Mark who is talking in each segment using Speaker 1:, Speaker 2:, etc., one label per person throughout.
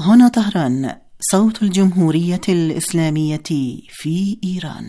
Speaker 1: هنا طهران، صوت الجمهورية الإسلامية في إيران.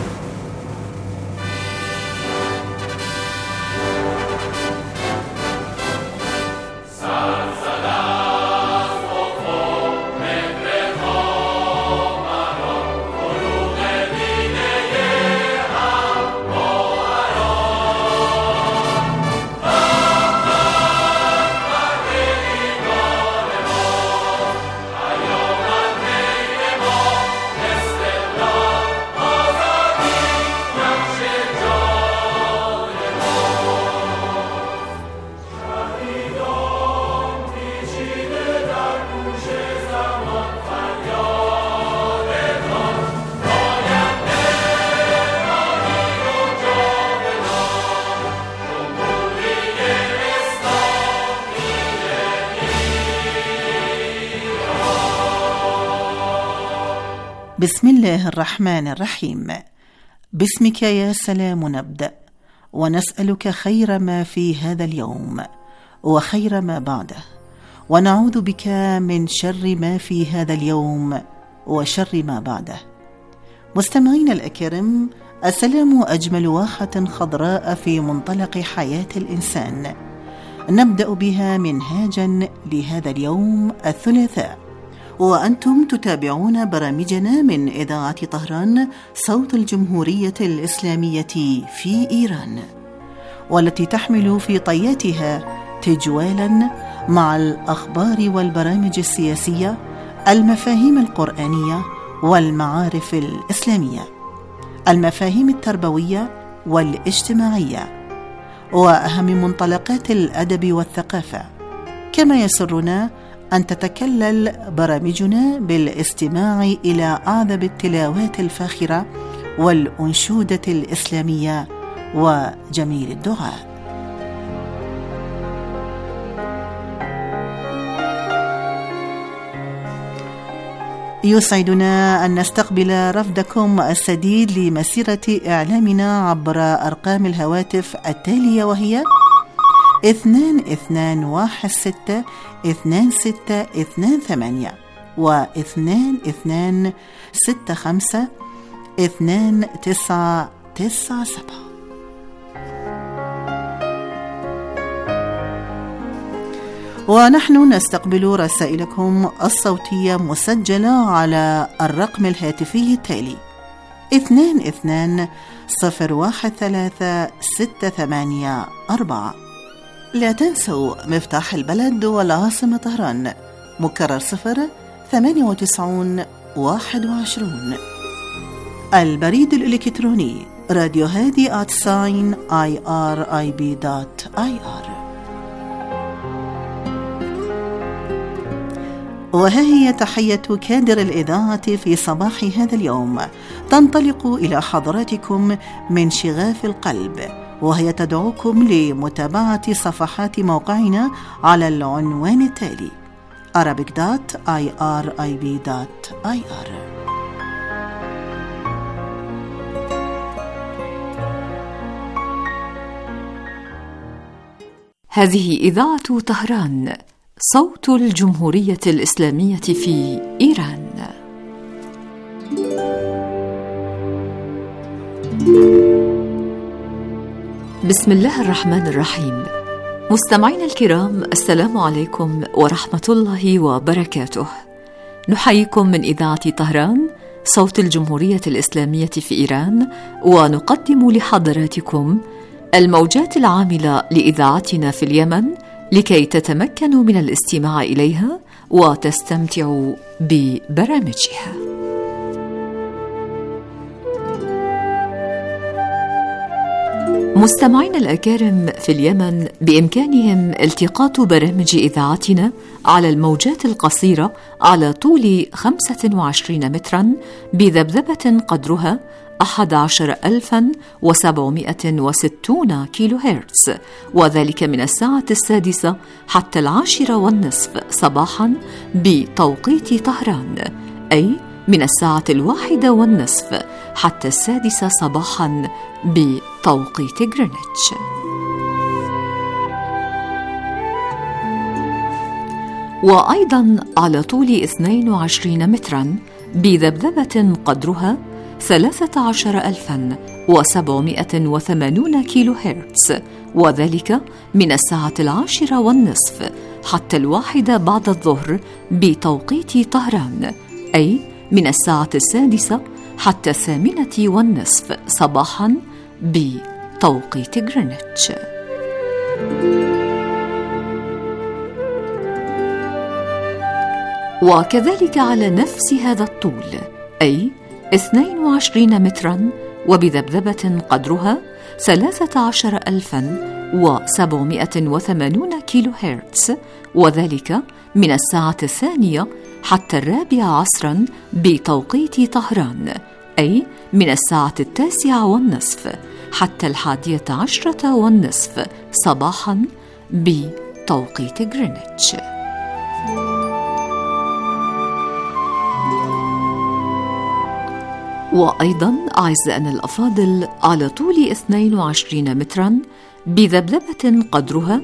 Speaker 1: بسم الله الرحمن الرحيم. باسمك يا سلام نبدأ، ونسألك خير ما في هذا اليوم وخير ما بعده، ونعوذ بك من شر ما في هذا اليوم وشر ما بعده. مستمعين الأكارم، السلام أجمل واحة خضراء في منطلق حياة الإنسان، نبدأ بها منهاجا لهذا اليوم الثلاثاء، وأنتم تتابعون برامجنا من إذاعة طهران، صوت الجمهورية الإسلامية في إيران، والتي تحمل في طياتها تجوالا مع الأخبار والبرامج السياسية، المفاهيم القرآنية والمعارف الإسلامية، المفاهيم التربوية والاجتماعية، وأهم منطلقات الأدب والثقافة. كما يسرنا أن تتكلل برامجنا بالاستماع إلى أعذب التلاوات الفاخرة والأنشودة الإسلامية وجميل الدعاء. يسعدنا أن نستقبل رفدكم السديد لمسيرة إعلامنا عبر أرقام الهواتف التالية، وهي 2216-2628 و2265-2997. ونحن نستقبل رسائلكم الصوتية مسجلة على الرقم الهاتفي التالي 22-013-684. لا تنسوا مفتاح البلد والعاصمة طهران، مكرر 098-21. البريد الإلكتروني راديو هادي @irib.ir. وها هي تحية كادر الإذاعة في صباح هذا اليوم، تنطلق إلى حضراتكم من شغاف القلب، وهي تدعوكم لمتابعة صفحات موقعنا على العنوان التالي arabic.irib.ir.
Speaker 2: هذه إذاعة طهران، صوت الجمهورية الإسلامية في إيران. بسم الله الرحمن الرحيم. مستمعينا الكرام، السلام عليكم ورحمة الله وبركاته. نحييكم من إذاعة طهران، صوت الجمهورية الإسلامية في إيران، ونقدم لحضراتكم الموجات العاملة لإذاعتنا في اليمن لكي تتمكنوا من الاستماع إليها وتستمتعوا ببرامجها. مستمعين الأكارم في اليمن بإمكانهم التقاط برامج إذاعتنا على الموجات القصيرة على طول 25 مترا بذبذبة قدرها 11760 كيلو هرتز، وذلك من الساعة 6 حتى 10:30 صباحا بتوقيت طهران، أي من الساعة 1:30 حتى 6 صباحا بتوقيت غرينتش. وأيضا على طول 22 مترا بذبذبة قدرها 13780 كيلو هرتز، وذلك من 10:10 حتى 1 بعد الظهر بتوقيت طهران، أي من 6 حتى 8:30 صباحا بتوقيت غرينتش. وكذلك على نفس هذا الطول، أي 22 مترا وبذبذبة قدرها 13780 كيلو هرتز، وذلك من 2 حتى 4 بتوقيت طهران، أي من 9:10 حتى 11:10 صباحا بتوقيت غرينتش. وأيضا أعزائنا الأفاضل على طول 22 مترا بذبذبة قدرها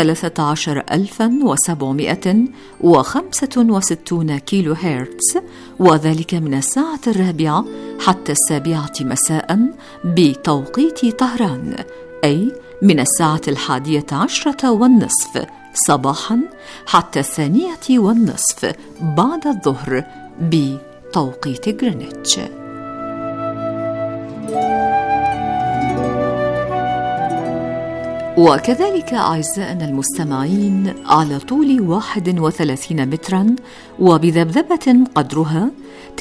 Speaker 2: 13765 كيلو هرتز، وذلك من 4 حتى 7 مساء بتوقيت طهران، أي من 11:10 صباحا حتى 2:30 بعد الظهر بتوقيت غرينتش. وكذلك أعزائنا المستمعين على طول 31 مترا وبذبذبة قدرها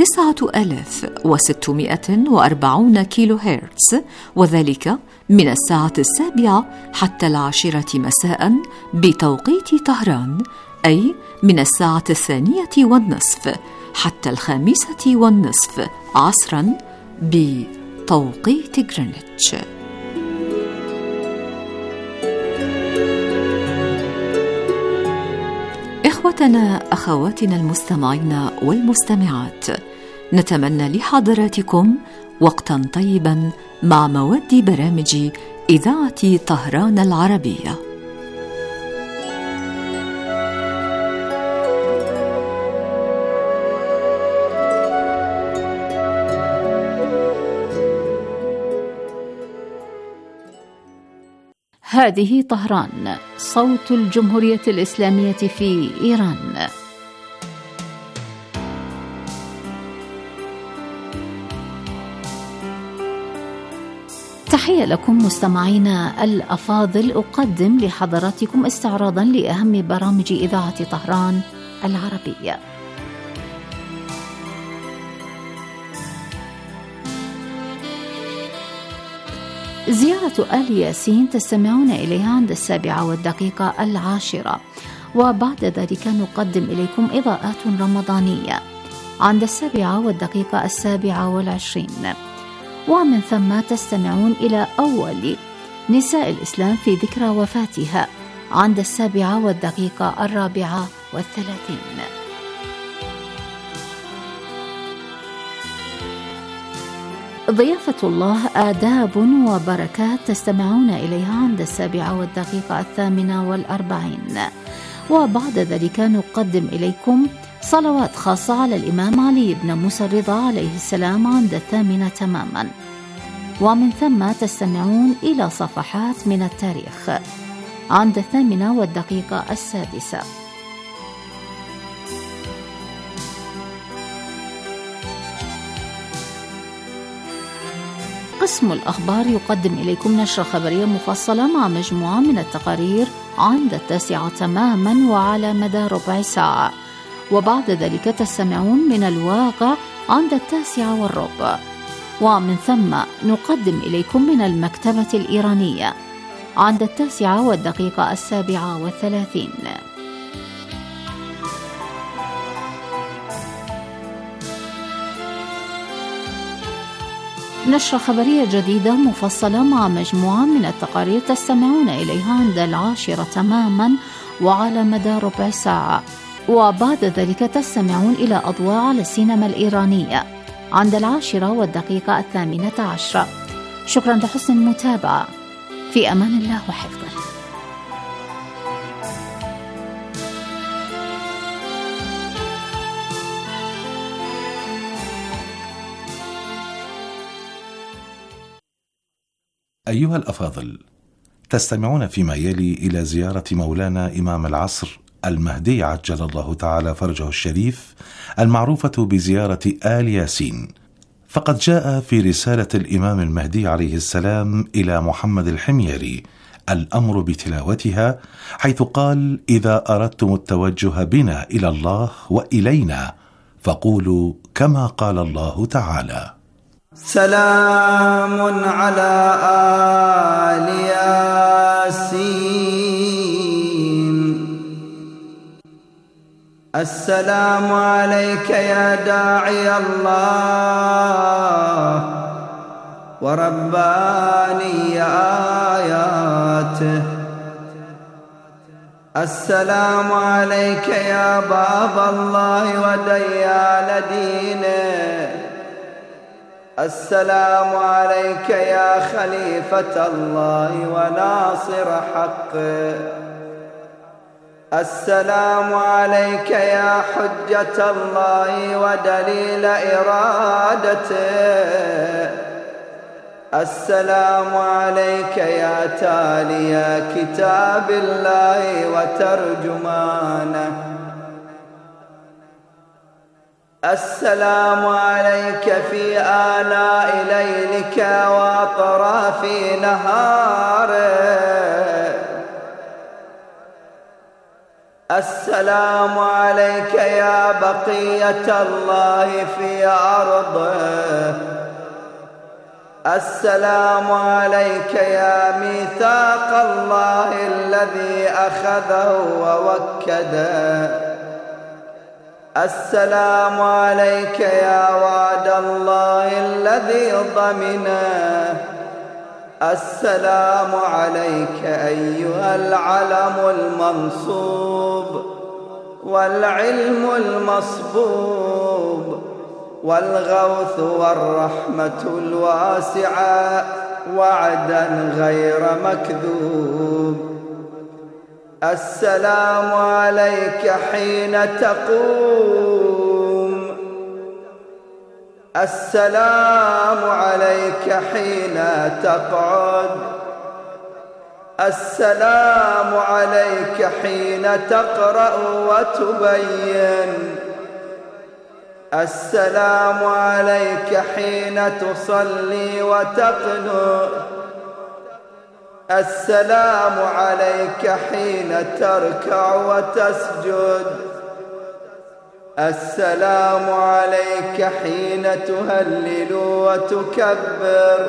Speaker 2: 9640 كيلو هرتز، وذلك من 7 حتى 10 مساء بتوقيت طهران، أي من 2:20 حتى 5:20 عصرا بتوقيت غرينتش. إخوتنا أخواتنا المستمعين والمستمعات، نتمنى لحضراتكم وقتا طيبا مع مواد برامج إذاعة طهران العربية.
Speaker 3: هذه طهران، صوت الجمهورية الإسلامية في إيران. تحية لكم مستمعينا الأفاضل، أقدم لحضراتكم استعراضا لأهم برامج إذاعة طهران العربية. زيارة آل ياسين تستمعون إليها عند 7:10، وبعد ذلك نقدم إليكم إضاءات رمضانية عند 7:27، ومن ثم تستمعون إلى أول نساء الإسلام في ذكرى وفاتها عند 7:34. ضيافة الله آداب وبركات تستمعون إليها عند 7:48، وبعد ذلك نقدم إليكم صلوات خاصة على الإمام علي بن موسى الرضا عليه السلام عند 8 تماما، ومن ثم تستمعون إلى صفحات من التاريخ عند 8:06. قسم الأخبار يقدم إليكم نشرة خبرية مفصلة مع مجموعة من التقارير عند 9 تماما وعلى مدى ربع ساعة، وبعد ذلك تستمعون من الواقع عند 9:15، ومن ثم نقدم إليكم من المكتبة الإيرانية عند 9:37. نشرة خبرية جديدة مفصلة مع مجموعة من التقارير تستمعون إليها عند 10 تماما وعلى مدى ربع ساعة، وبعد ذلك تستمعون إلى أضواء على السينما الإيرانية عند 10:18. شكرا لحسن المتابعة، في أمان الله وحفظه.
Speaker 4: أيها الأفاضل، تستمعون فيما يلي إلى زيارة مولانا إمام العصر المهدي عجل الله تعالى فرجه الشريف، المعروفة بزيارة آل ياسين. فقد جاء في رسالة الإمام المهدي عليه السلام إلى محمد الحميري الأمر بتلاوتها، حيث قال: إذا أردتم التوجه بنا إلى الله وإلينا فقولوا كما قال الله تعالى:
Speaker 5: سلام على آل ياسين. السلام عليك يا داعي الله ورباني آياته. السلام عليك يا باب الله وديان دينه. السلام عليك يا خليفة الله وناصر حقه. السلام عليك يا حجة الله ودليل إرادته. السلام عليك يا تالي كتاب الله وترجمانه. السلام عليك في آلاء ليلك وأطراف نهارك. السلام عليك يا بقية الله في أرضه. السلام عليك يا ميثاق الله الذي أخذه ووكده. السلام عليك يا وعد الله الذي ضمنه. السلام عليك أيها العلم المنصوب والعلم المصبوب والغوث والرحمة الواسعة وعدا غير مكذوب. السلام عليك حين تقوم. السلام عليك حين تقعد. السلام عليك حين تقرأ وتبين. السلام عليك حين تصلي وتقنت. السلام عليك حين تركع وتسجد. السلام عليك حين تهلل وتكبر.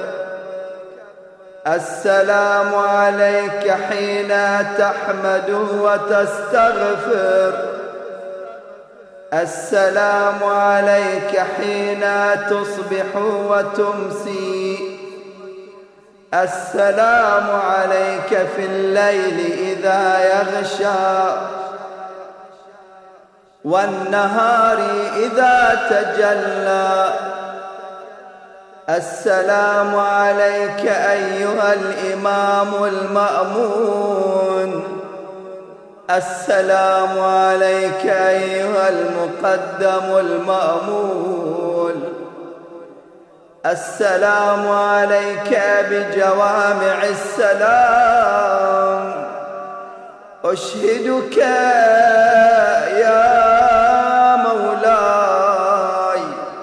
Speaker 5: السلام عليك حين تحمد وتستغفر. السلام عليك حين تصبح وتمسي. السلام عليك في الليل إذا يغشى والنهار إذا تجلى. السلام عليك أيها الإمام المأمون. السلام عليك أيها المقدم المأمول. السلام عليك بجوامع السلام. أشهدك يا مولاي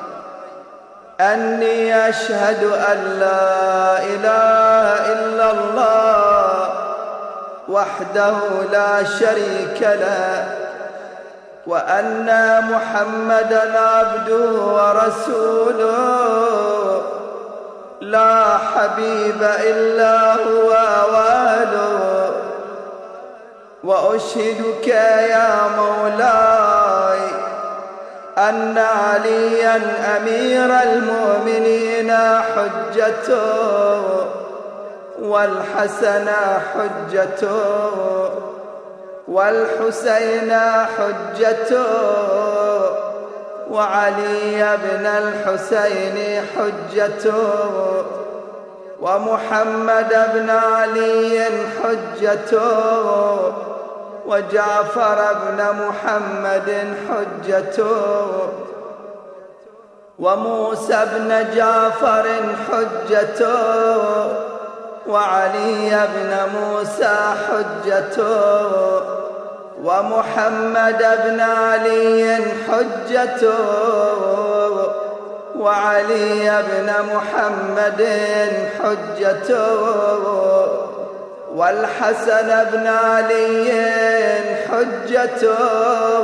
Speaker 5: أني أشهد أن لا إله إلا الله وحده لا شريك له، وأن محمدًا عبده ورسوله لا حبيب إلا هو واله. وأشهدك يا مولاي أن عليا أمير المؤمنين حجته، والحسن حجته، والحسين حجته، وعلي بن الحسين حجته، ومحمد بن علي حجته، وجعفر بن محمد حجته، وموسى بن جعفر حجته، وعلي بن موسى حجته ومحمد بن علي حجته وعلي بن محمد حجته والحسن بن علي حجته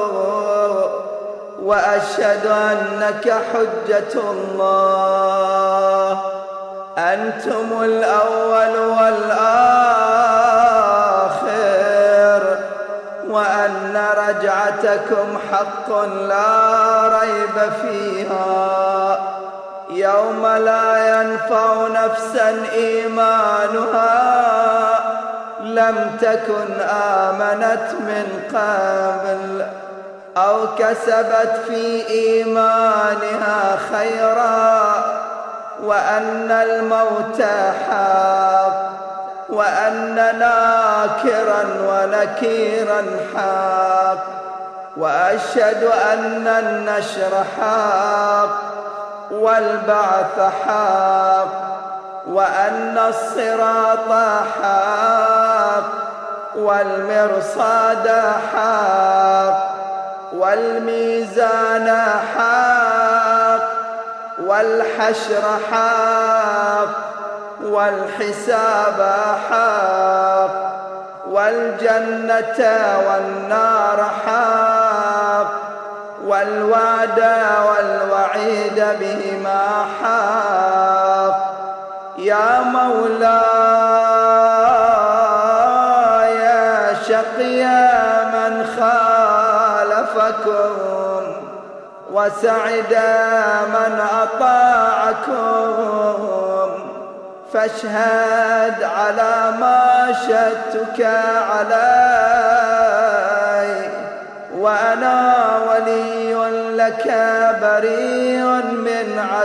Speaker 5: وأشهد أنك حجة الله أنتم الأول والآخر وأن رجعتكم حق لا ريب فيها يوم لا ينفع نفسا إيمانها لم تكن آمنت من قبل أو كسبت في إيمانها خيرا وأن الموت حق وأن ناكرا ونكيرا حق وأشهد أن النشر حق والبعث حق وأن الصراط حق والمرصاد حق والميزان حق والحشر حق والحساب حق والجنة والنار حق والوعد والوعيد بهما حق يا مولاي شقي من خالفكم وسعد من أطاعكم فاشهد على ما شهدتك علي وأنا ولي لك بريء من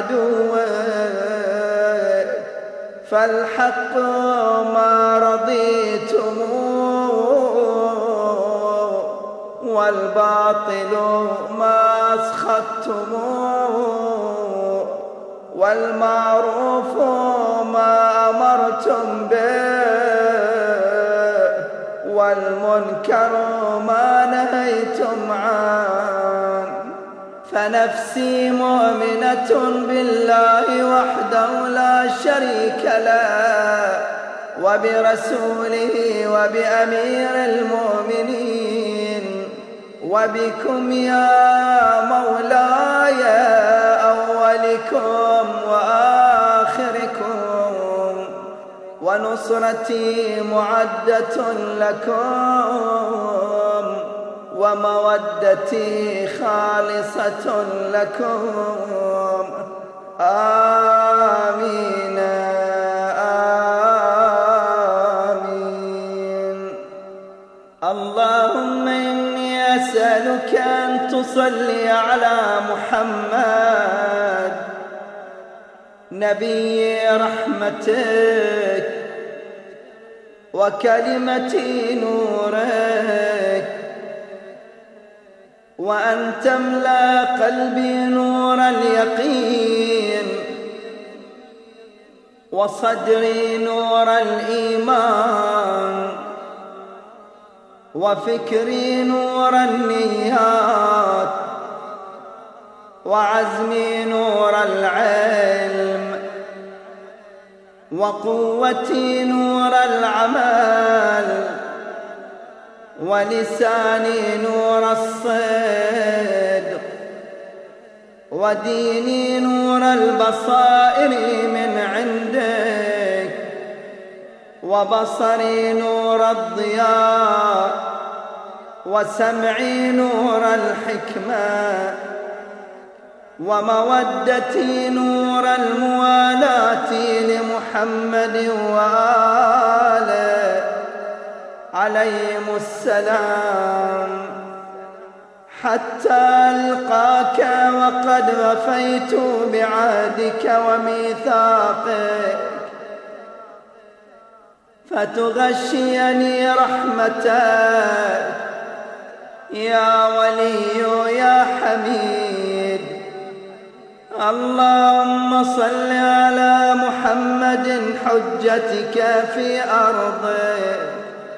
Speaker 5: عدوك فالحق ما رضيتم والباطل ما أسخطتم والمعروف ما أمرتم به والمنكر ما نهيتم عنه فنفسي مؤمنة بالله وحده لا شريك له وبرسوله وبأمير المؤمنين وبكم يا مولاي أولكم وآخركم ونصرتي معدة لكم ومودتي خالصة لكم آمين آمين اللهم إني أسألك أن تصلي على محمد نبي رحمتك وكلمة نورك وأن تملأ قلبي نور اليقين وصدري نور الإيمان وفكري نور النيات وعزمي نور العلم وقوتي نور العمل ولساني نور الصدق وديني نور البصائر من عندك وبصري نور الضياء وسمعي نور الحكمة ومودتي نور الموالاة لمحمد وآله عليهم السلام حتى ألقاك وقد وفيت بعهدك وميثاقك فتغشيني رحمتك يا ولي يا حميد اللهم صل على محمد محمد حجتك في أرضك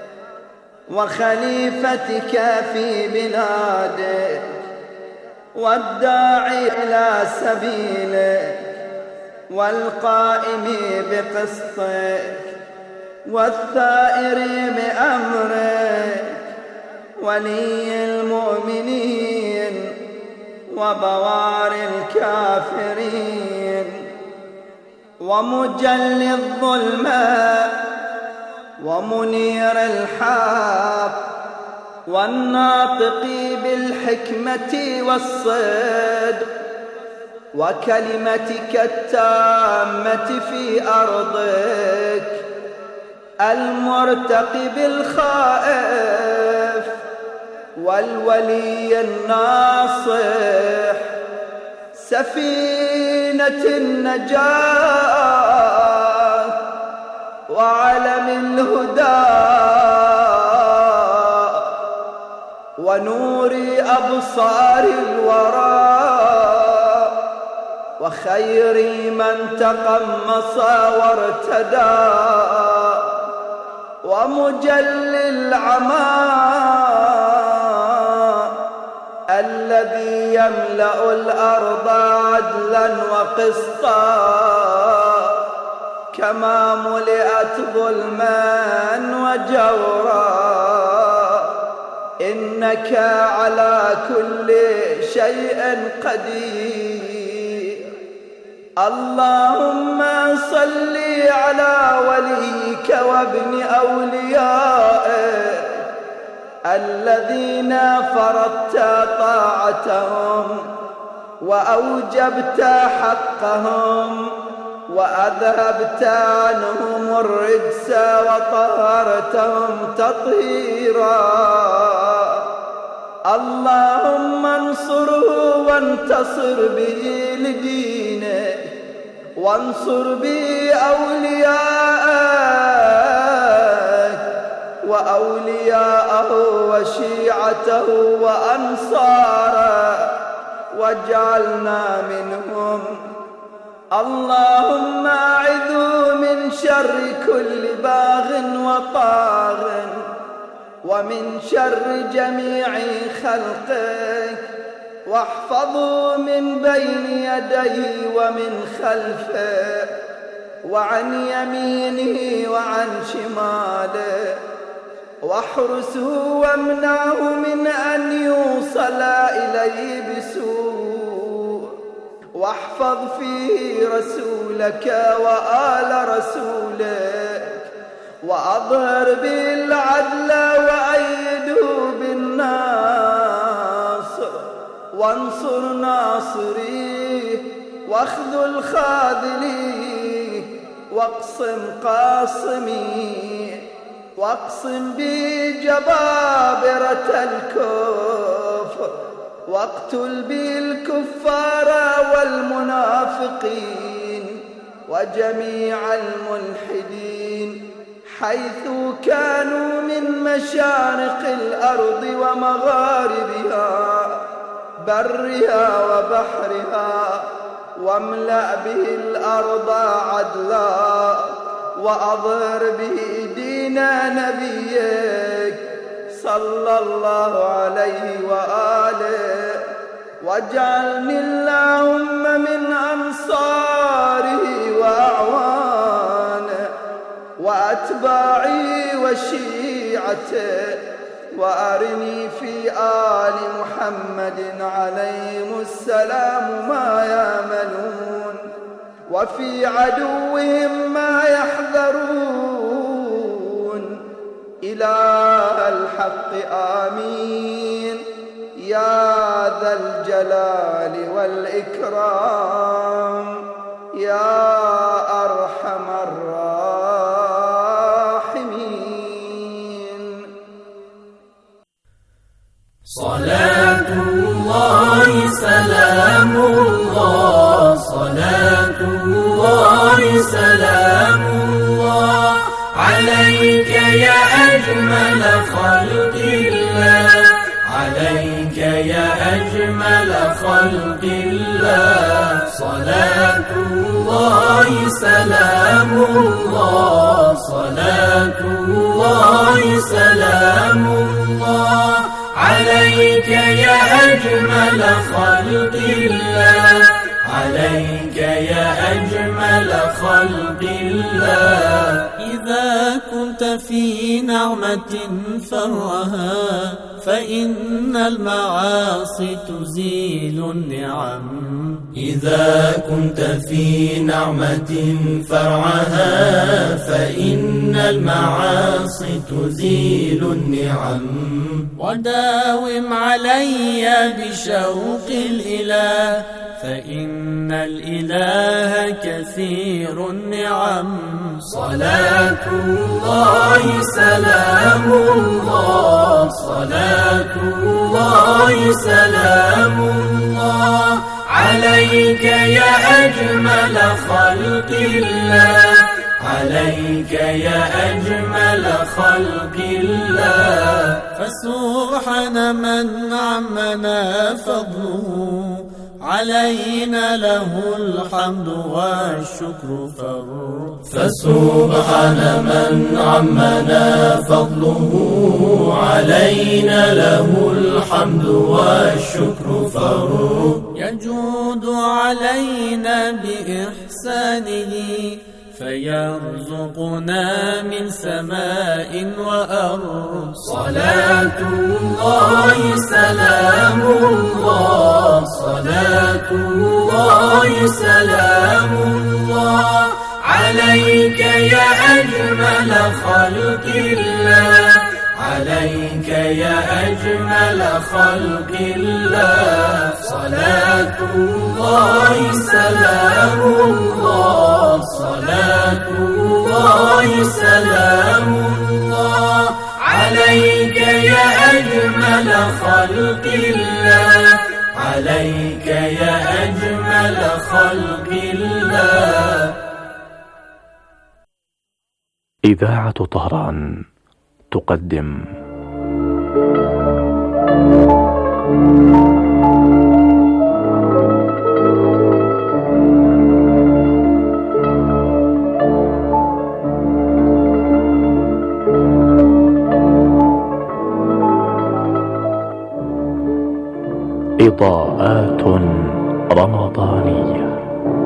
Speaker 5: وخليفتك في بلادك والداعي إلى سبيلك والقائم بقسطك والثائر بأمرك ولي المؤمنين وبوار الكافرين ومجلي الظلمات ومنير الحق والناطق بالحكمة والصدق وكلمتك التامة في أرضك المرتقي بالخائف والولي الناصح سفينة النجاة وعلم الهدى ونور أبصار الورى وخير من تقمص وارتدى ومجلي العمى الذي يملأ الأرض عدلا وقسطا كما ملئت ظلما وجورا إنك على كل شيء قدير. اللهم صل على وليك وابن أوليائك الذين فرضت طاعتهم وأوجبت حقهم وأذهبت عنهم الرجس وطهرتهم تطهيرا. اللهم انصره وانتصر به لدينك وانصر به أولياءك وأولياءه وشيعته وأنصاره واجعلنا منهم. اللهم أعذه من شر كل باغ وطاغ ومن شر جميع خلقك واحفظه من بين يديه ومن خلفه وعن يمينه وعن شماله واحرسه وامنعه من أن يوصل إليه بسوء واحفظ فيه رسولك وآل رسولك وأظهر به العدل وأيده بالناصر وانصر ناصريه واخذل خاذليه واقسم قاسميه واقسم به جبابرة الكفر واقتل به الكفار والمنافقين وجميع الملحدين حيث كانوا من مشارق الأرض ومغاربها برها وبحرها واملأ به الأرض عدلا وأظهر به دين نبيك صلى الله عليه وآله واجعلني اللهم من أنصاره وأعوانه وأتباعه وشيعته وأرني في آل محمد عليهم السلام ما يأملون وفي عدوهم ما يحذرون. إله الحق آمين يا ذا الجلال والإكرام يا أرحم الراحمين.
Speaker 6: صلاة الله سلام الله صلاة الله سلام الله عليك يا أجمل خلق الله عليك يا أجمل أجمل خلق الله. صلاة الله سلام الله، صلاة الله سلام الله عليك يا أجمل خلق الله، عليك يا أجمل خلق الله. إذا كنت في نعمة فرها فإن المعاصي تزيل النعم. إذا كنت في نعمة فرعها فإن المعاصي تزيل النعم. وداوم علي بشوق الإله فإن الإله كثير النعم. صلاة الله سلام الله، صلاة الله سلام الله عليك يا أجمل خلق الله، عليك يا أجمل خلق الله. فسبحان من عمنا فضله، علينا له الحمد والشكر فرد. فسبحان من عمنا فضله، علينا له الحمد والشكر فرد. يجود علينا بإحسانه فيرزقنا من سماء وأرض. صلاة الله سلام الله، صلاة الله سلام الله عليك يا أجمل خلق الله، عليك يا أجمل خلق الله. صلاة الله سلام الله، صلاة الله سلام الله عليك يا أجمل خلق الله، عليك يا أجمل خلق الله.
Speaker 7: إذاعة طهران تقدم إضاءات رمضانية.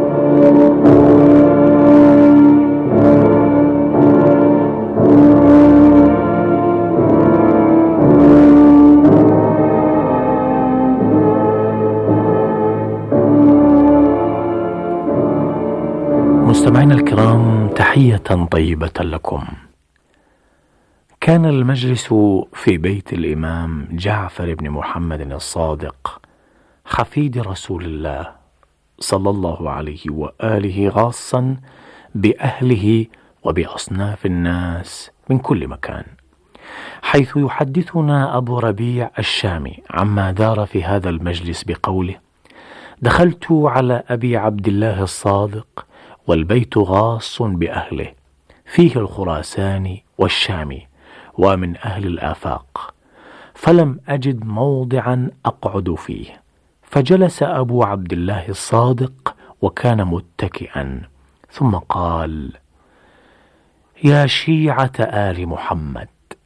Speaker 7: مستمعينا الكرام، تحية طيبة لكم. كان المجلس في بيت الإمام جعفر بن محمد الصادق حفيد رسول الله صلى الله عليه وآله، غاصا بأهله وبأصناف الناس من كل مكان، حيث يحدثنا أبو ربيع الشامي عما دار في هذا المجلس بقوله: دخلت على أبي عبد الله الصادق والبيت غاص بأهله، فيه الخراساني والشامي ومن أهل الآفاق، فلم أجد موضعا أقعد فيه، فجلس أبو عبد الله الصادق وكان متكئا، ثم قال: يا شيعة آل محمد،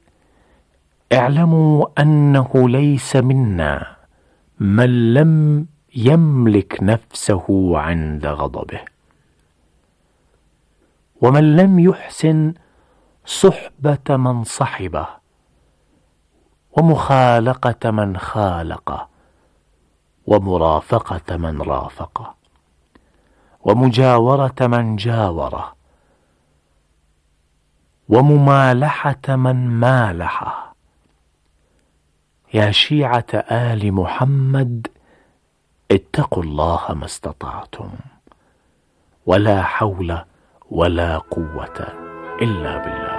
Speaker 7: اعلموا أنه ليس منا من لم يملك نفسه عند غضبه، ومن لم يحسن صحبة من صحبه، ومخالقة من خالقه، ومرافقة من رافقه، ومجاورة من جاوره، وممالحة من مالحه. يا شيعة آل محمد، اتقوا الله ما استطعتم، ولا حول ولا قوة إلا بالله.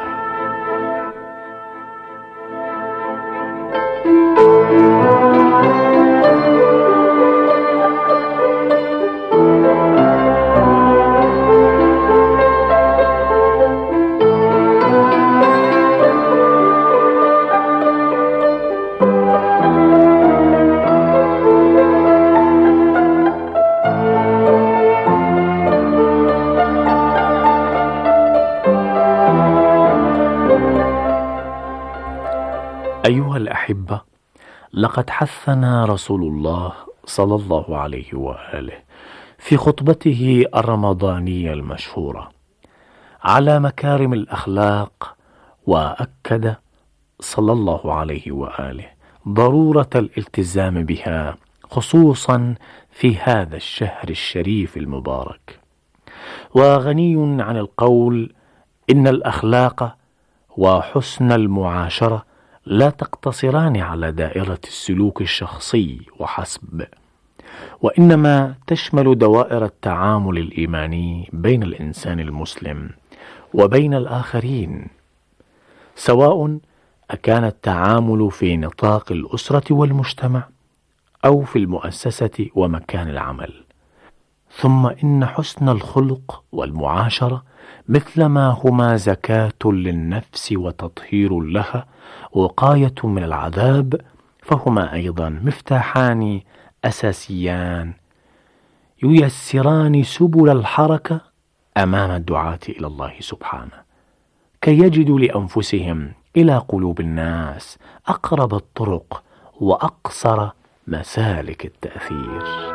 Speaker 7: أيها الأحبة، لقد حثنا رسول الله صلى الله عليه وآله في خطبته الرمضانية المشهورة على مكارم الأخلاق، وأكد صلى الله عليه وآله ضرورة الالتزام بها خصوصا في هذا الشهر الشريف المبارك. وغني عن القول إن الأخلاق وحسن المعاشرة لا تقتصران على دائرة السلوك الشخصي وحسب، وإنما تشمل دوائر التعامل الإيماني بين الإنسان المسلم وبين الآخرين، سواء أكان التعامل في نطاق الأسرة والمجتمع أو في المؤسسة ومكان العمل. ثم إن حسن الخلق والمعاشرة مثلما هما زكاة للنفس وتطهير لها وقاية من العذاب، فهما أيضا مفتاحان أساسيان ييسران سبل الحركة أمام الدعاة إلى الله سبحانه، كي يجدوا لأنفسهم إلى قلوب الناس أقرب الطرق وأقصر مسالك التأثير.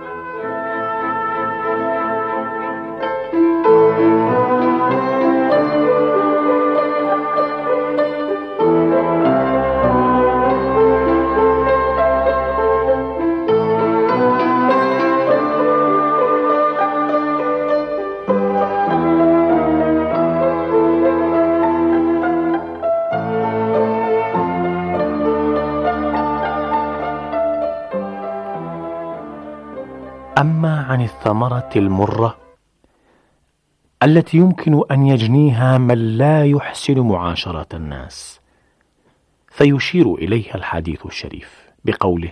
Speaker 7: أما عن الثمرة المرة التي يمكن أن يجنيها من لا يحسن معاشرة الناس، فيشير إليها الحديث الشريف بقوله: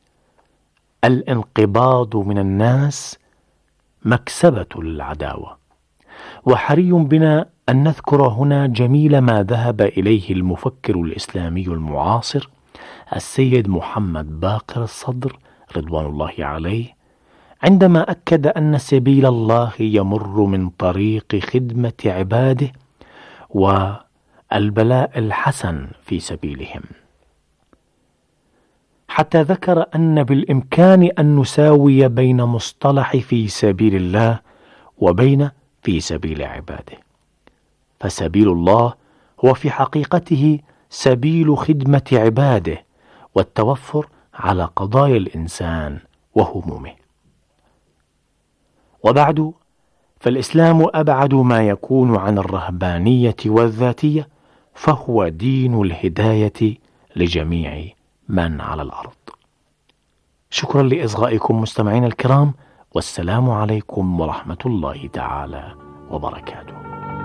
Speaker 7: الانقباض من الناس مكسبة العداوة. وحري بنا أن نذكر هنا جميل ما ذهب إليه المفكر الإسلامي المعاصر السيد محمد باقر الصدر رضوان الله عليه، عندما أكد أن سبيل الله يمر من طريق خدمة عباده والبلاء الحسن في سبيلهم، حتى ذكر أن بالإمكان أن نساوي بين مصطلح في سبيل الله وبين في سبيل عباده، فسبيل الله هو في حقيقته سبيل خدمة عباده والتوفر على قضايا الإنسان وهمومه. وبعد، فالإسلام أبعد ما يكون عن الرهبانية والذاتية، فهو دين الهداية لجميع من على الأرض. شكرا لإصغائكم مستمعين الكرام، والسلام عليكم ورحمة الله تعالى وبركاته.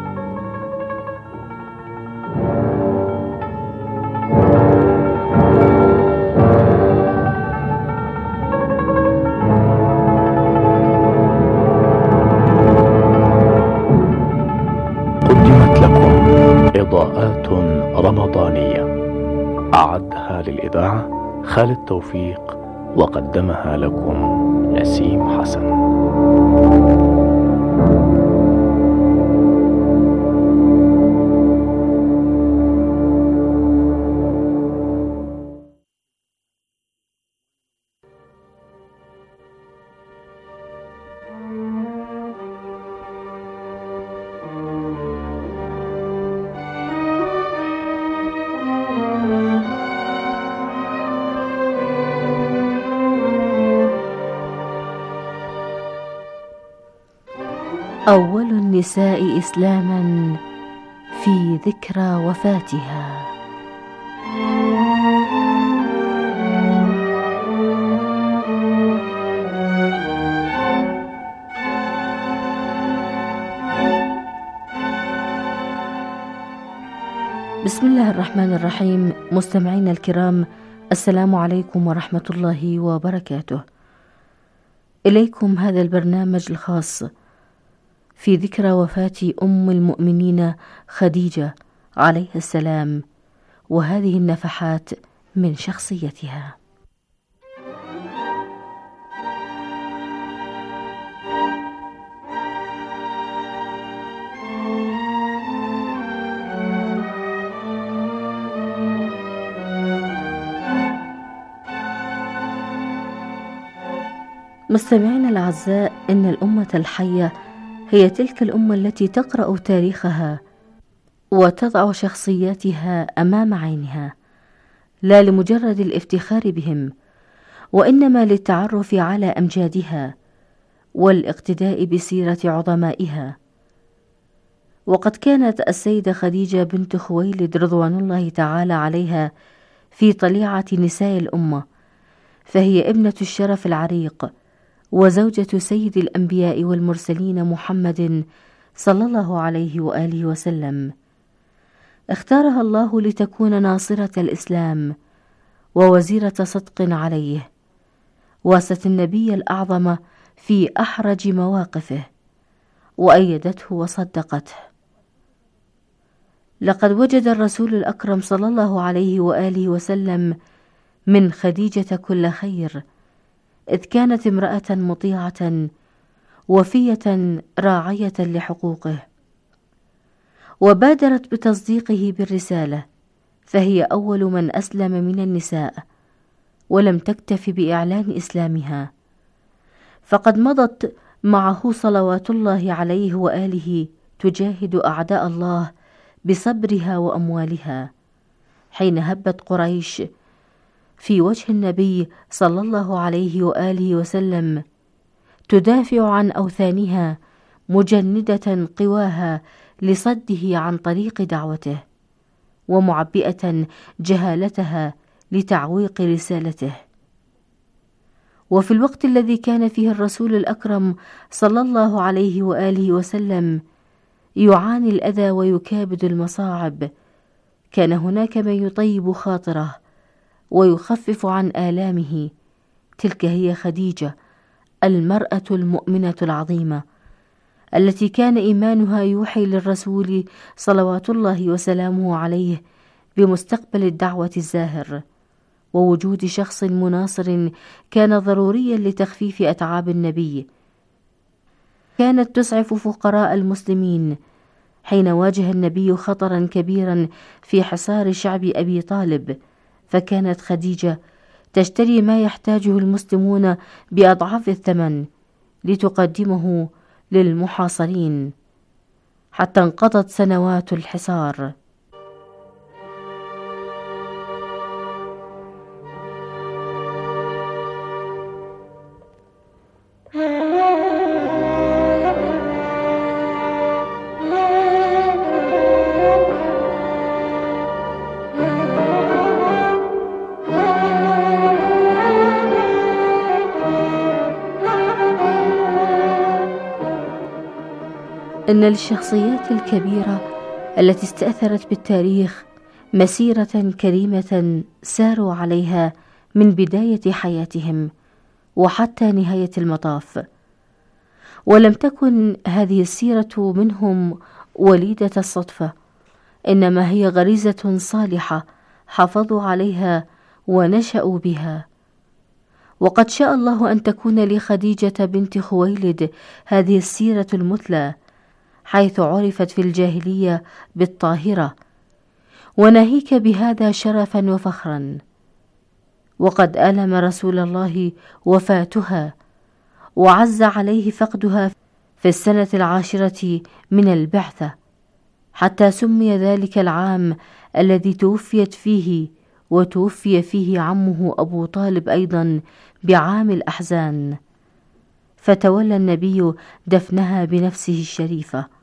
Speaker 7: قدمت لكم إضاءات رمضانية، أعدها للإذاعة خالد توفيق، وقدمها لكم نسيم حسن.
Speaker 3: أول النساء إسلاما في ذكرى وفاتها. بسم الله الرحمن الرحيم. مستمعينا الكرام، السلام عليكم ورحمة الله وبركاته. إليكم هذا البرنامج الخاص في ذكرى وفاة أم المؤمنين خديجة عليها السلام، وهذه النفحات من شخصيتها.
Speaker 8: مستمعينا الأعزاء، إن الأمة الحية هي تلك الأمة التي تقرأ تاريخها وتضع شخصياتها أمام عينها، لا لمجرد الافتخار بهم، وإنما للتعرف على أمجادها والاقتداء بسيرة عظمائها. وقد كانت السيدة خديجة بنت خويلد رضوان الله تعالى عليها في طليعة نساء الأمة، فهي ابنة الشرف العريق وزوجة سيد الأنبياء والمرسلين محمد صلى الله عليه وآله وسلم. اختارها الله لتكون ناصرة الإسلام ووزيرة صدق عليه، واست النبي الأعظم في أحرج مواقفه وأيدته وصدقته. لقد وجد الرسول الأكرم صلى الله عليه وآله وسلم من خديجة كل خير، إذ كانت امرأة مطيعة وفية راعية لحقوقه، وبادرت بتصديقه بالرسالة، فهي أول من أسلم من النساء، ولم تكتف بإعلان إسلامها، فقد مضت معه صلوات الله عليه وآله تجاهد أعداء الله بصبرها وأموالها، حين هبت قريش في وجه النبي صلى الله عليه وآله وسلم تدافع عن أوثانها، مجندة قواها لصده عن طريق دعوته، ومعبئة جهالتها لتعويق رسالته. وفي الوقت الذي كان فيه الرسول الأكرم صلى الله عليه وآله وسلم يعاني الأذى ويكابد المصاعب، كان هناك من يطيب خاطره ويخفف عن آلامه. تلك هي خديجة، المرأة المؤمنة العظيمة، التي كان إيمانها يوحي للرسول صلوات الله وسلامه عليه بمستقبل الدعوة الزاهر، ووجود شخص مناصر كان ضروريا لتخفيف أتعاب النبي. كانت تسعف فقراء المسلمين حين واجه النبي خطرا كبيرا في حصار شعب أبي طالب، فكانت خديجة تشتري ما يحتاجه المسلمون بأضعاف الثمن لتقدمه للمحاصرين، حتى انقضت سنوات الحصار. إن للشخصيات الكبيرة التي استأثرت بالتاريخ مسيرة كريمة ساروا عليها من بداية حياتهم وحتى نهاية المطاف، ولم تكن هذه السيرة منهم وليدة الصدفة، إنما هي غريزة صالحة حافظوا عليها ونشأوا بها. وقد شاء الله أن تكون لخديجة بنت خويلد هذه السيرة المثلى، حيث عرفت في الجاهلية بالطاهرة، وناهيك بهذا شرفا وفخرا. وقد ألم رسول الله وفاتها، وعز عليه فقدها في السنة 10 من البعثة، حتى سمي ذلك العام الذي توفيت فيه وتوفي فيه عمه أبو طالب أيضا بعام الأحزان، فتولى النبي دفنها بنفسه الشريفة.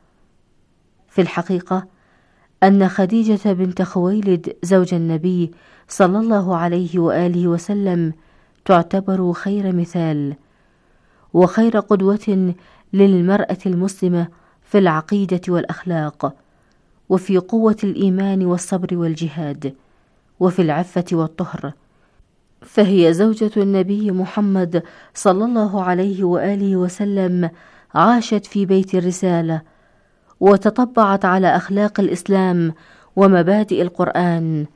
Speaker 8: في الحقيقة أن خديجة بنت خويلد زوج النبي صلى الله عليه وآله وسلم تعتبر خير مثال وخير قدوة للمرأة المسلمة في العقيدة والأخلاق، وفي قوة الإيمان والصبر والجهاد، وفي العفة والطهر، فهي زوجة النبي محمد صلى الله عليه وآله وسلم، عاشت في بيت الرسالة وتطبعت على أخلاق الإسلام ومبادئ القرآن.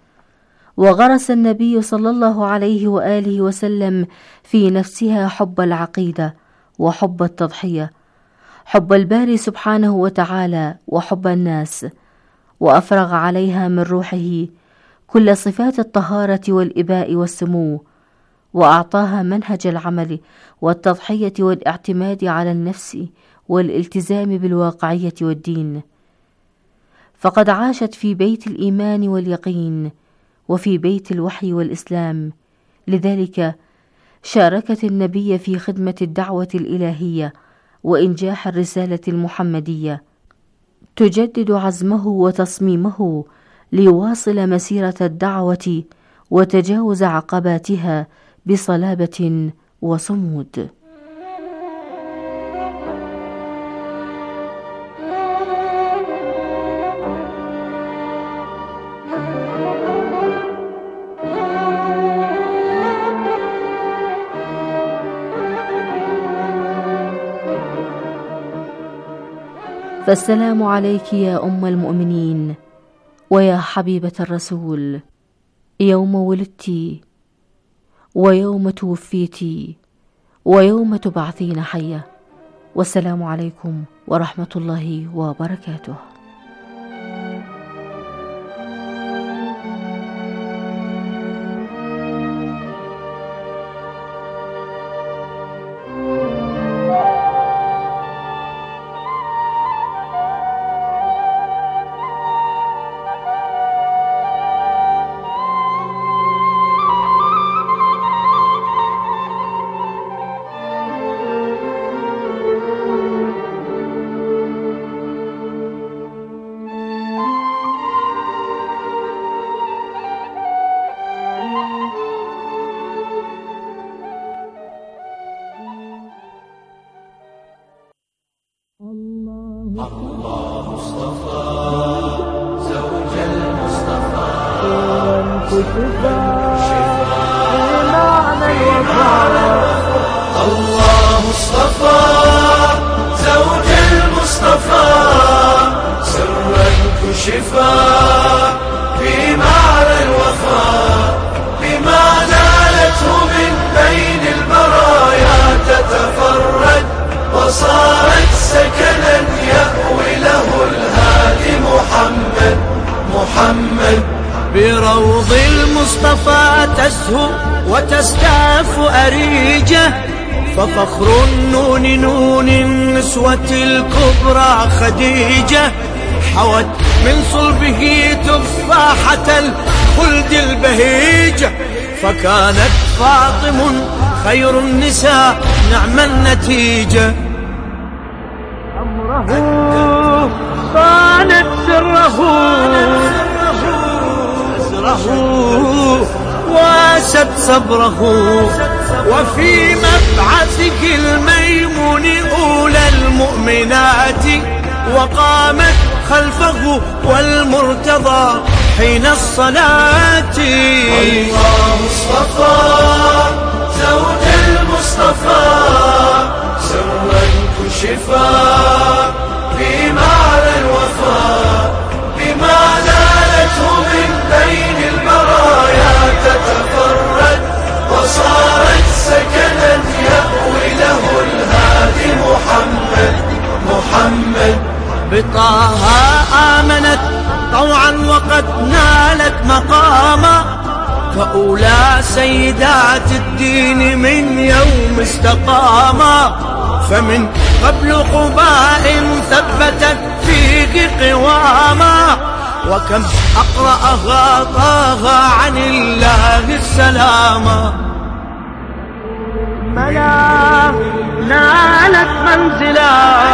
Speaker 8: وغرس النبي صلى الله عليه وآله وسلم في نفسها حب العقيدة وحب التضحية، حب الباري سبحانه وتعالى وحب الناس، وأفرغ عليها من روحه كل صفات الطهارة والإباء والسمو، وأعطاها منهج العمل والتضحية والاعتماد على النفس والالتزام بالواقعية والدين، فقد عاشت في بيت الإيمان واليقين وفي بيت الوحي والإسلام. لذلك شاركت النبي في خدمة الدعوة الإلهية وإنجاح الرسالة المحمدية، تجدد عزمه وتصميمه ليواصل مسيرة الدعوة وتجاوز عقباتها بصلابة وصمود. فالسلام عليك يا أم المؤمنين ويا حبيبة الرسول، يوم ولدت ويوم توفيت ويوم تبعثين حية، والسلام عليكم ورحمة الله وبركاته.
Speaker 6: الله اصطفى زوج المصطفى بمعنى الوفاء. الله اصطفى زوج المصطفى سرا كشفا بمعنى الوفاء، بما نالته من بين البرايا تتفرد وصارت سكنا يأوي له الهادي محمد بروض المصطفى تسهو وتستاف أريجه، ففخر النون نون النسوة الكبرى خديجة، حوت من صلبه تفاحة الخلد البهيجة، فكانت فاطم خير النساء نعم النتيجة. أمره صانت سره واسد صبره، وفي مبعثه الميمون أولى المؤمنات، وقامت خلفه والمرتضى حين الصلاة. الله اصطفى زوج المصطفى سرا كشفا بمعنى الوفاء، بما نالته من بين البرايا تتفرد وصارت سكنا يأوي له الهادي محمد بطه آمنت طوعا وقد نالت مقاما، فأولى سيدات الدين من يوم استقاما، فمن قبل قباء ثبتت فيه قواما، وكم أقرأها طه عن الله السلاما. ملا نالت منزلا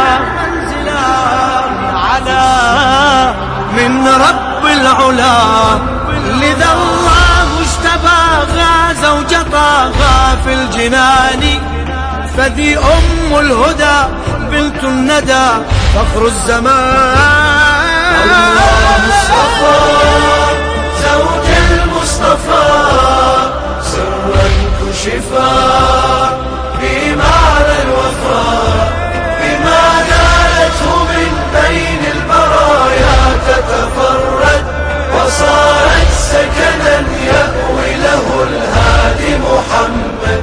Speaker 6: على من رب العلا، لذا الله اشتباها زوج طه في الجنان، فذي أم الهدى بنت الندى فخر الزمان. الله اصطفى زوج المصطفى سرا كشفا بمعنى الوفاء، بما نالته من بين البرايا تتفرد وصارت سكنا يأوي له الهادي محمد.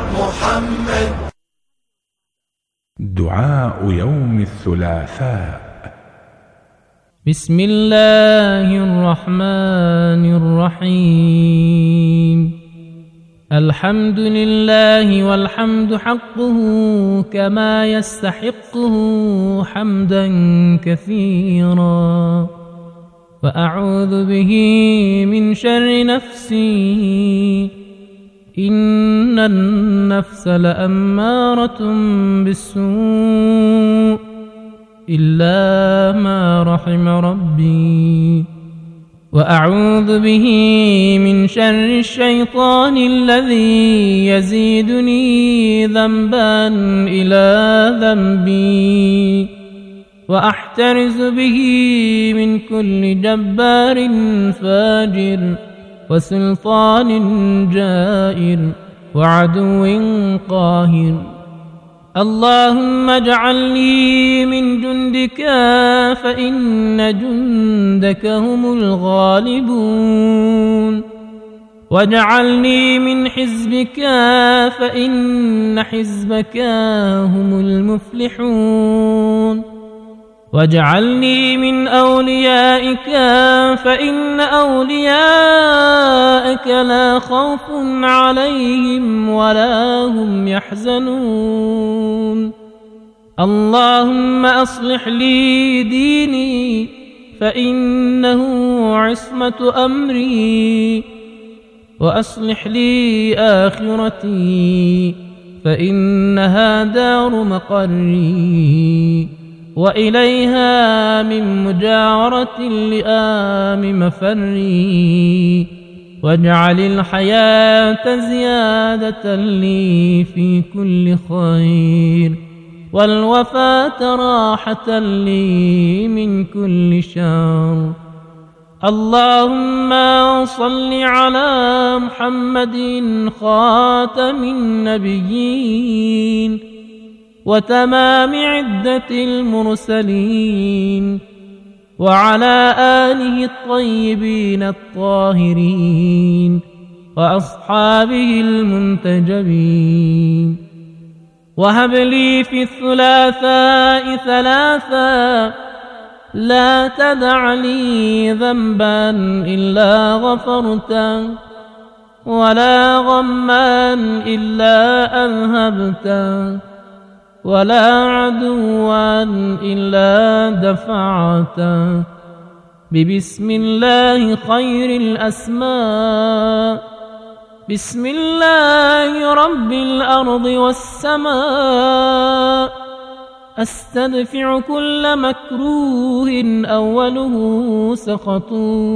Speaker 9: دعاء يوم الثلاثاء.
Speaker 10: بسم الله الرحمن الرحيم. الحمد لله والحمد حقه كما يستحقه حمدا كثيرا. وأعوذ به من شر نفسي إن النفس لأمارة بالسوء إلا ما رحم ربي. وأعوذ به من شر الشيطان الذي يزيدني ذنبا إلى ذنبي. وأحترز به من كل جبار فاجر وسلطان جائر وعدو قاهر. اللهم اجعلني من جندك فإن جندك هم الغالبون. واجعلني من حزبك فإن حزبك هم المفلحون. واجعلني من أوليائك فإن أولياءك لا خوف عليهم ولا هم يحزنون. اللهم أصلح لي ديني فإنه عصمة أمري. وأصلح لي آخرتي فإنها دار مقري. وإليها من مجاورة اللئام مفري. واجعل الحياة زيادة لي في كل خير والوفاة راحة لي من كل شر. اللهم صل على محمد خاتم النبيين وتمام عدة المرسلين وعلى آله الطيبين الطاهرين وأصحابه المنتجبين. وهب لي في الثلاثاء ثلاثا لا تدع لي ذنبا إلا غفرته ولا غما إلا أذهبته ولا عدوا إلا دفعته. ببسم الله خير الأسماء. بسم الله رب الأرض والسماء. أستدفع كل مكروه أوله سخط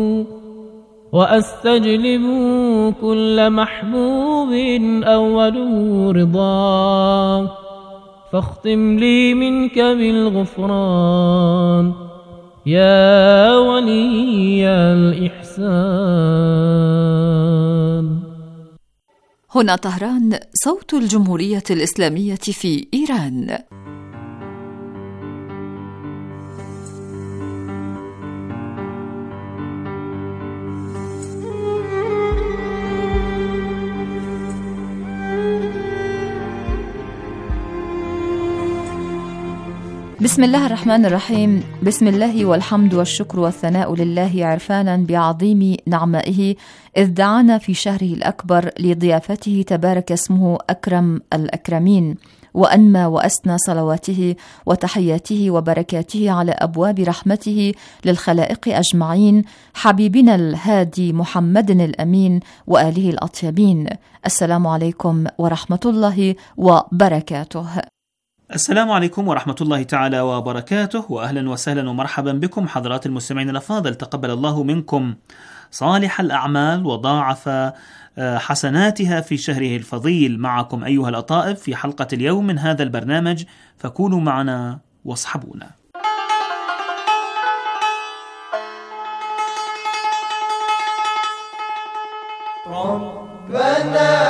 Speaker 10: وأستجلب كل محبوب أوله رضا. فاختم لي منك بالغفران يا ولي الإحسان.
Speaker 2: هنا طهران، صوت الجمهورية الإسلامية في إيران. بسم الله الرحمن الرحيم. بسم الله والحمد والشكر والثناء لله عرفانا بعظيم نعمائه، إذ دعانا في شهره الأكبر لضيافته تبارك اسمه أكرم الأكرمين، وأنمى وأسنى صلواته وتحياته وبركاته على أبواب رحمته للخلائق أجمعين، حبيبنا الهادي محمد الأمين وآله الأطيبين. السلام عليكم ورحمة الله وبركاته.
Speaker 11: السلام عليكم ورحمة الله تعالى وبركاته، وأهلا وسهلا ومرحبا بكم حضرات المستمعين الأفاضل. تقبل الله منكم صالح الأعمال وضاعف حسناتها في شهره الفضيل. معكم أيها الأطائف في حلقة اليوم من هذا البرنامج، فكونوا معنا واصحبونا.
Speaker 6: ربنا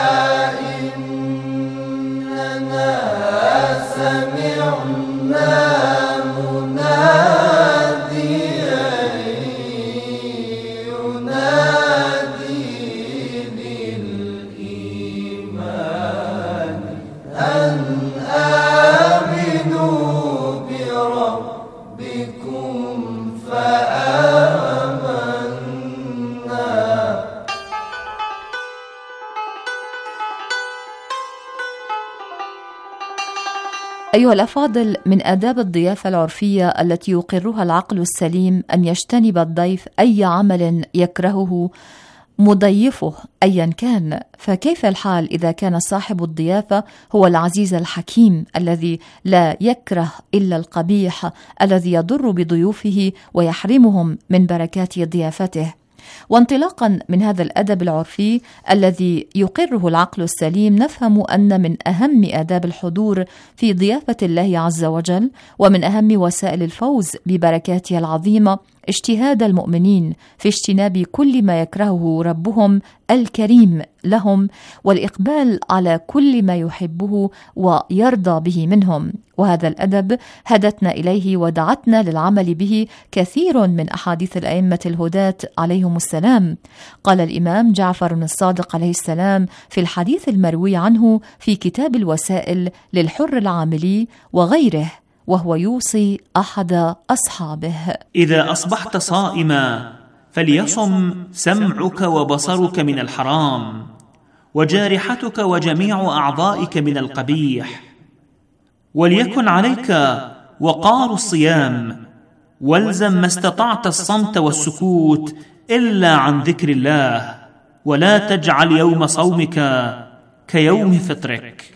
Speaker 2: أيها الأفاضل، من آداب الضيافة العرفية التي يقرها العقل السليم أن يجتنب الضيف أي عمل يكرهه مضيفه أيا كان. فكيف الحال إذا كان صاحب الضيافة هو العزيز الحكيم الذي لا يكره إلا القبيح، الذي يضر بضيوفه ويحرمهم من بركات ضيافته؟ وانطلاقا من هذا الأدب العرفي الذي يقره العقل السليم، نفهم أن من أهم آداب الحضور في ضيافة الله عز وجل ومن أهم وسائل الفوز ببركاته العظيمة اجتهاد المؤمنين في اجتناب كل ما يكرهه ربهم الكريم لهم، والإقبال على كل ما يحبه ويرضى به منهم. وهذا الأدب هدتنا إليه ودعتنا للعمل به كثير من أحاديث الأئمة الهداة عليهم السلام. قال الإمام جعفر الصادق عليه السلام في الحديث المروي عنه في كتاب الوسائل للحر العاملي وغيره، وهو يوصي أحد أصحابه:
Speaker 11: إذا أصبحت صائما فليصم سمعك وبصرك من الحرام، وجارحتك وجميع أعضائك من القبيح، وليكن عليك وقار الصيام، والزم ما استطعت الصمت والسكوت إلا عن ذكر الله، ولا تجعل يوم صومك كيوم فطرك.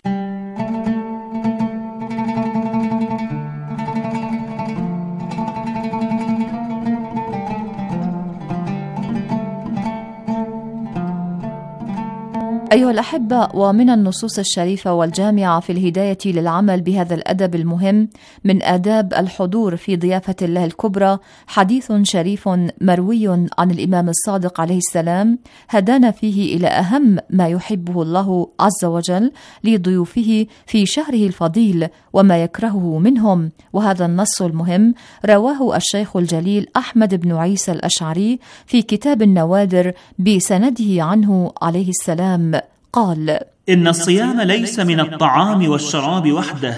Speaker 2: أيها الأحبة، ومن النصوص الشريفة والجامعة في الهداية للعمل بهذا الأدب المهم من آداب الحضور في ضيافة الله الكبرى حديث شريف مروي عن الإمام الصادق عليه السلام هدانا فيه إلى أهم ما يحبه الله عز وجل لضيوفه في شهره الفضيل وما يكرهه منهم. وهذا النص المهم رواه الشيخ الجليل أحمد بن عيسى الأشعري في كتاب النوادر بسنده عنه عليه السلام قال:
Speaker 11: إن الصيام ليس من الطعام والشراب وحده،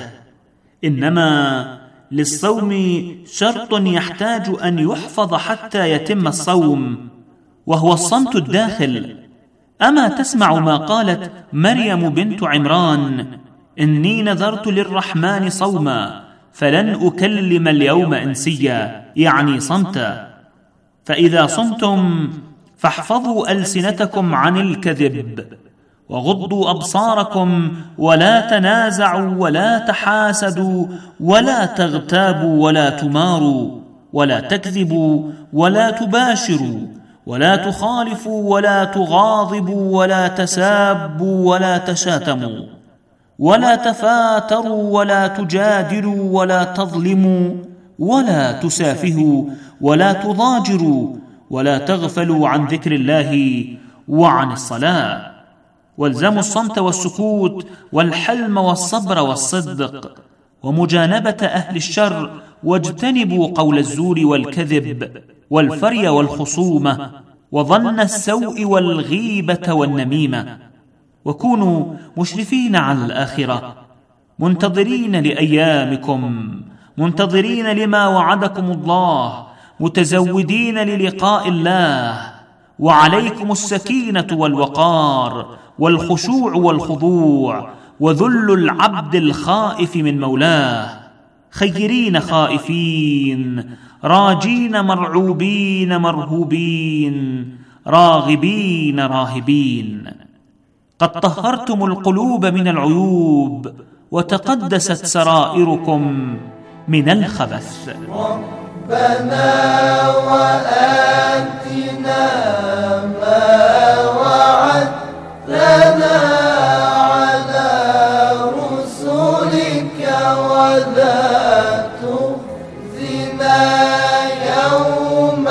Speaker 11: إنما للصوم شرط يحتاج أن يحفظ حتى يتم الصوم، وهو الصمت الداخل. أما تسمع ما قالت مريم بنت عمران: إني نذرت للرحمن صوما فلن أكلم اليوم إنسيا، يعني صمتا. فإذا صمتم فاحفظوا ألسنتكم عن الكذب، وغضوا أبصاركم، ولا تنازعوا ولا تحاسدوا ولا تغتابوا ولا تماروا، ولا تكذبوا ولا تباشروا، ولا تخالفوا ولا تغاضبوا ولا تسابوا ولا تشاتموا، ولا تفاتروا ولا تجادلوا ولا تظلموا ولا تسافهوا ولا تضاجروا، ولا تغفلوا عن ذكر الله وعن الصلاة. والزموا الصمت والسكوت والحلم والصبر والصدق ومجانبة أهل الشر، واجتنبوا قول الزور والكذب والفري والخصومة وظن السوء والغيبة والنميمة. وكونوا مشرفين على الآخرة، منتظرين لأيامكم، منتظرين لما وعدكم الله، متزودين للقاء الله، وعليكم السكينة والوقار والخشوع والخضوع وذل العبد الخائف من مولاه، خيرين خائفين، راجين مرعوبين مرهوبين، راغبين راهبين. قد طهرتم القلوب من العيوب، وتقدست سرائركم من الخبث.
Speaker 6: ربنا وآتنا ما وعدتنا على رسلك، ولا تخزنا يوم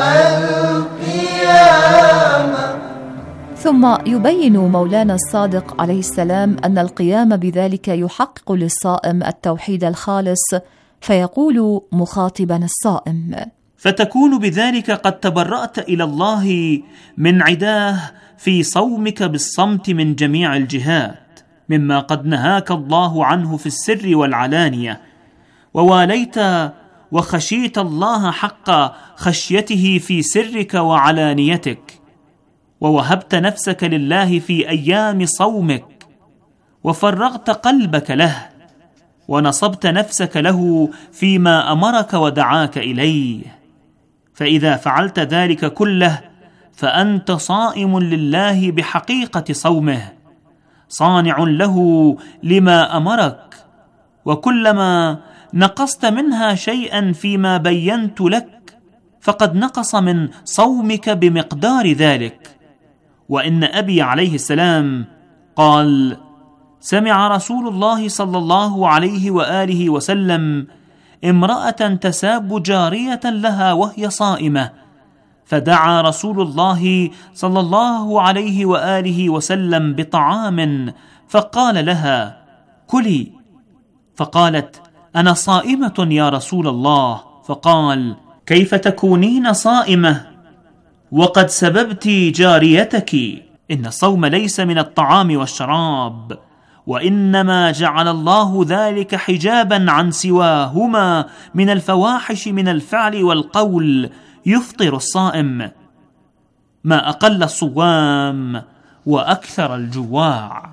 Speaker 6: القيامة.
Speaker 2: ثم يبين مولانا الصادق عليه السلام أن القيام بذلك يحقق للصائم التوحيد الخالص، فيقول مخاطبا الصائم:
Speaker 11: فتكون بذلك قد تبرأت إلى الله من عداه في صومك بالصمت من جميع الجهات مما قد نهاك الله عنه في السر والعلانية، وواليت وخشيت الله حق خشيته في سرك وعلانيتك، ووهبت نفسك لله في أيام صومك، وفرغت قلبك له، ونصبت نفسك له فيما أمرك ودعاك إليه، فإذا فعلت ذلك كله فأنت صائم لله بحقيقة صومه، صانع له لما أمرك، وكلما نقصت منها شيئا فيما بينت لك فقد نقص من صومك بمقدار ذلك. وإن أبي عليه السلام قال: سمع رسول الله صلى الله عليه وآله وسلم امرأة تساب جارية لها وهي صائمة، فدعا رسول الله صلى الله عليه وآله وسلم بطعام فقال لها: كلي، فقالت: أنا صائمة يا رسول الله. فقال: كيف تكونين صائمة وقد سببت جاريتك؟ إن الصوم ليس من الطعام والشراب، وإنما جعل الله ذلك حجابا عن سواهما من الفواحش من الفعل والقول يفطر الصائم. ما أقل الصوام وأكثر الجواع.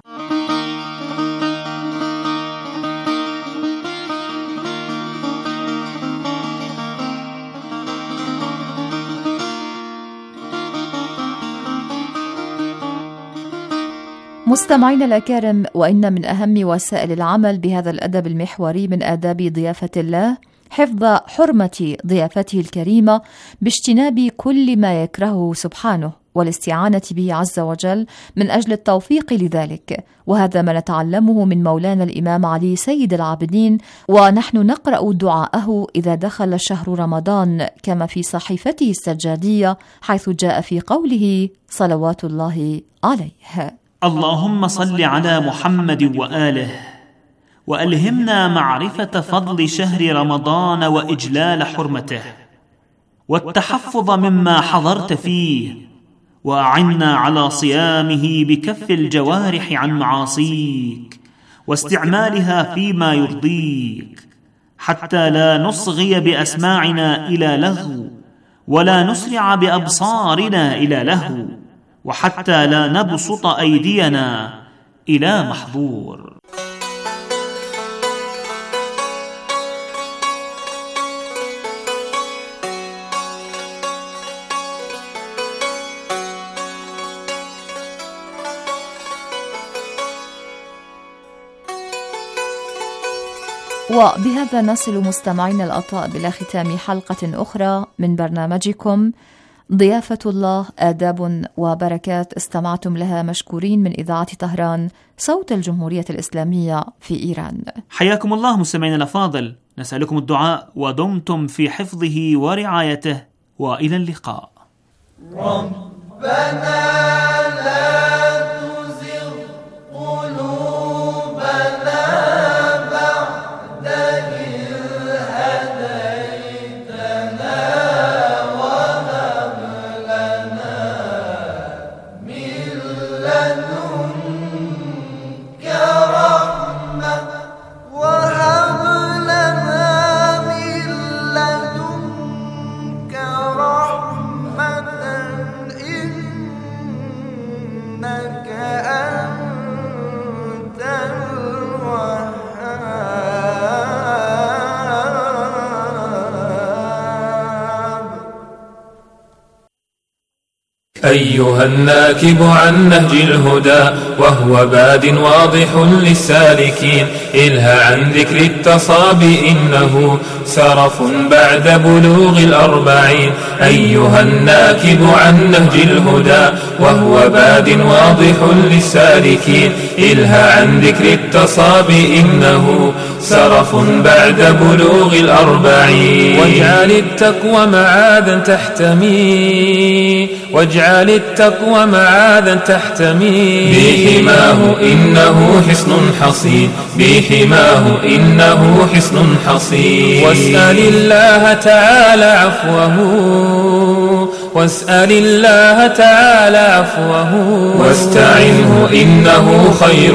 Speaker 2: مستمعينا الأكارم، وإن من أهم وسائل العمل بهذا الأدب المحوري من آداب ضيافة الله حفظ حرمة ضيافته الكريمة باجتناب كل ما يكرهه سبحانه، والاستعانة به عز وجل من أجل التوفيق لذلك، وهذا ما نتعلمه من مولانا الإمام علي سيد العابدين، ونحن نقرأ دعاءه إذا دخل شهر رمضان كما في صحيفته السجادية، حيث جاء في قوله صلوات الله عليه:
Speaker 11: اللهم صل على محمد وآله، وألهمنا معرفة فضل شهر رمضان وإجلال حرمته، والتحفظ مما حضرت فيه، وأعنا على صيامه بكف الجوارح عن معاصيك واستعمالها فيما يرضيك، حتى لا نصغي بأسماعنا إلى لهو ولا نسرع بأبصارنا إلى لهو، وحتى لا نبسط أيدينا إلى محظور.
Speaker 2: وبهذا نصل مستمعين الأطاء إلى ختام حلقة أخرى من برنامجكم ضيافة الله آداب وبركات، استمعتم لها مشكورين من إذاعة طهران صوت الجمهورية الإسلامية في إيران.
Speaker 11: حياكم الله مستمعين الأفاضل، نسألكم الدعاء ودمتم في حفظه ورعايته، وإلى اللقاء.
Speaker 6: ربنا لا تزغ قلوبنا بعد إذ هديتنا وهب لنا من لدنك رحمة إنك أنت الوهاب.
Speaker 12: أيها الناكب عن نهج الهدى وهو باد واضح للسالكين، إلها عن ذكر التصابي إنه سرف بعد بلوغ الأربعين. أيها الناكب عن نهج الهدى وهو باد واضح للسالكين، إلها عن ذكر التصابي إنه سرف بعد بلوغ الأربعين. واجعل التقوى معاذا تحتمي، واجعل التقوى معاذا تحتمي، بحماه إنه حصن حصين، بحماه إنه حصن حصين. واسأل الله تعالى عفوه، واسأل الله تعالى عفوه، واستعنه إنه خير